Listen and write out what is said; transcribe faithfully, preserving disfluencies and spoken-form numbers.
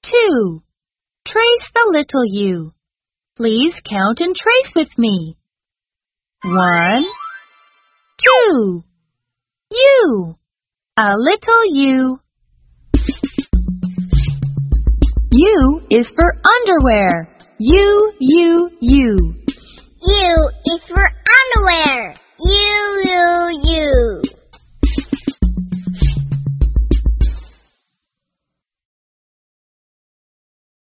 two. Trace the little U. Please count and trace with me. One, two. U. A little U. U is for underwear. U, U, U. U is for underwear. U, U.